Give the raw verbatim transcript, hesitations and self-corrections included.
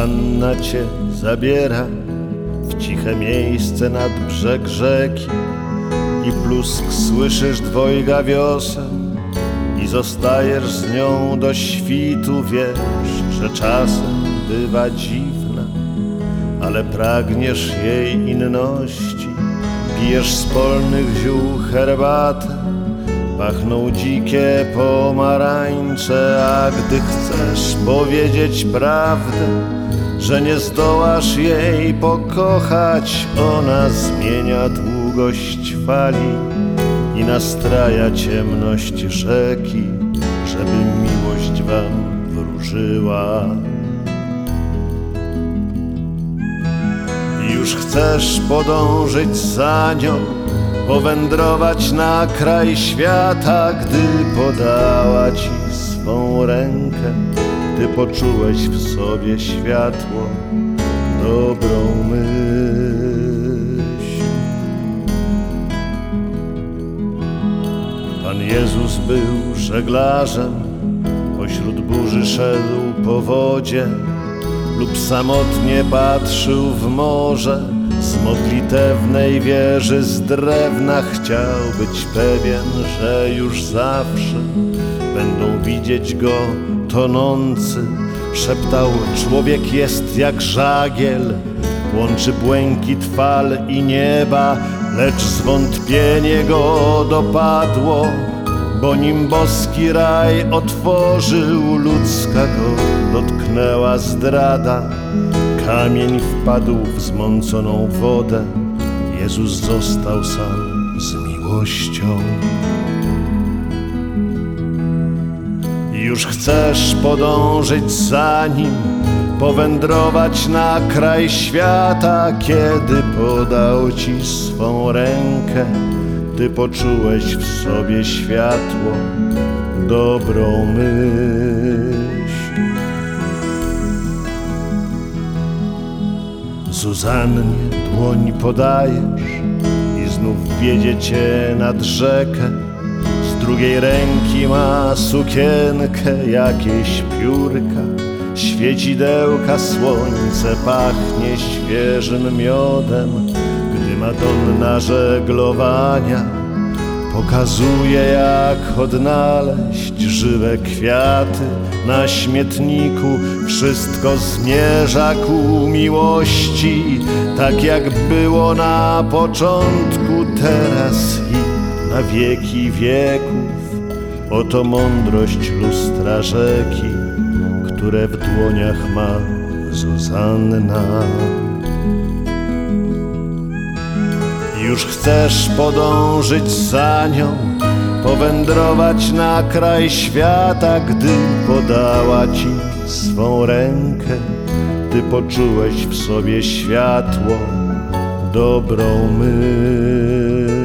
Zuzanna cię zabiera w ciche miejsce nad brzeg rzeki i plusk słyszysz dwojga wioseł i zostajesz z nią do świtu. Wiesz, że czasem bywa dziwna, ale pragniesz jej inności. Pijesz z polnych ziół herbatę, pachną dzikie pomarańcze, a gdy chcesz powiedzieć prawdę, że nie zdołasz jej pokochać, ona zmienia długość fali i nastraja ciemność rzeki, żeby miłość wam wróżyła. I już chcesz podążyć za nią, powędrować na kraj świata, gdy podała ci swą rękę, ty poczułeś w sobie światło, dobrą myśl. Pan Jezus był żeglarzem, pośród burzy szedł po wodzie lub samotnie patrzył w morze. Z modlitewnej wieży z drewna chciał być pewien, że już zawsze będą widzieć go tonący. Szeptał: człowiek jest jak żagiel, łączy błękit fal i nieba, lecz zwątpienie go dopadło, bo nim boski raj otworzył, ludzka go dotknęła zdrada. Kamień wpadł w zmąconą wodę, Jezus został sam z miłością. Już chcesz podążyć za nim, powędrować na kraj świata, kiedy podał ci swą rękę, ty poczułeś w sobie światło, dobrą myśl. Zuzannie dłoń podajesz i znów wiedzie cię nad rzekę. Z drugiej ręki ma sukienkę, jakieś piórka, świecidełka, słońce pachnie świeżym miodem. Gdy Madonna żeglowania pokazuje, jak odnaleźć żywe kwiaty na śmietniku, wszystko zmierza ku miłości, tak jak było na początku, teraz i na wieki wieków. Oto mądrość lustra rzeki, które w dłoniach ma Zuzanna. Już chcesz podążyć za nią, powędrować na kraj świata, gdy podała ci swą rękę, ty poczułeś w sobie światło, dobrą myśl.